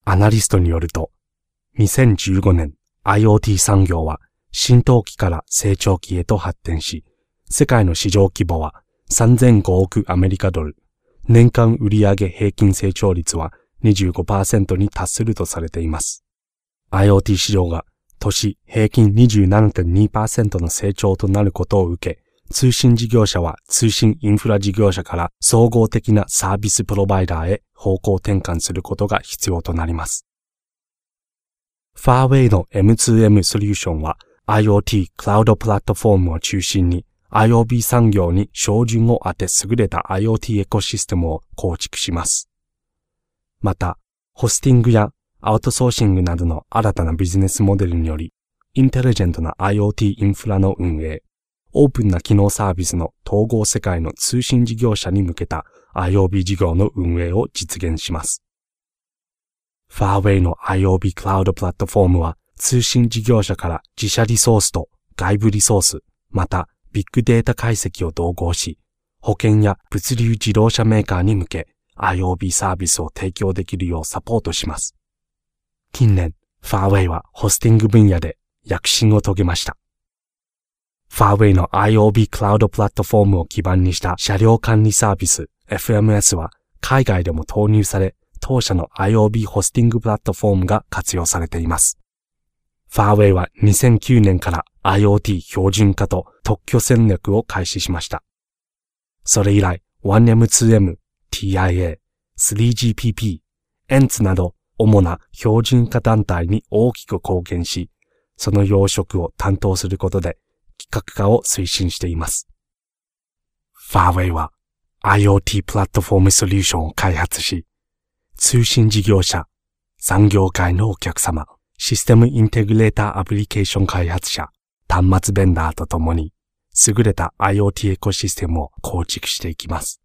アナリストによると、2015年 IoT 産業は浸透期から成長期へと発展し、世界の市場規模は3005億アメリカドル、年間売上平均成長率は 25% に達するとされています。IoT 市場が年平均 27.2% の成長となることを受け、通信事業者は通信インフラ事業者から総合的なサービスプロバイダーへ方向転換することが必要となります。ファーウェイの M2M ソリューションは IoT クラウドプラットフォームを中心に IoB 産業に照準を当て優れた IoT エコシステムを構築します。また、ホスティングやアウトソーシングなどの新たなビジネスモデルにより、インテリジェントな IoT インフラの運営、オープンな機能サービスの統合世界の通信事業者に向けた IoB 事業の運営を実現します。ファーウェイの IoB クラウドプラットフォームは通信事業者から自社リソースと外部リソース、またビッグデータ解析を統合し、保険や物流自動車メーカーに向け IoB サービスを提供できるようサポートします。近年、ファーウェイはホスティング分野で躍進を遂げました。ファーウェイの IoB クラウドプラットフォームを基盤にした車両管理サービス FMS は海外でも投入され、当社の IoB ホスティングプラットフォームが活用されています。ファーウェイは2009年から IoT 標準化と特許戦略を開始しました。それ以来、1M2M、TIA、3GPP、ENTS など主な標準化団体に大きく貢献し、その養殖を担当することで企画化を推進しています。ファーウェイは IoT プラットフォームソリューションを開発し、通信事業者、産業界のお客様、システムインテグレーターアプリケーション開発者、端末ベンダーとともに優れた IoT エコシステムを構築していきます。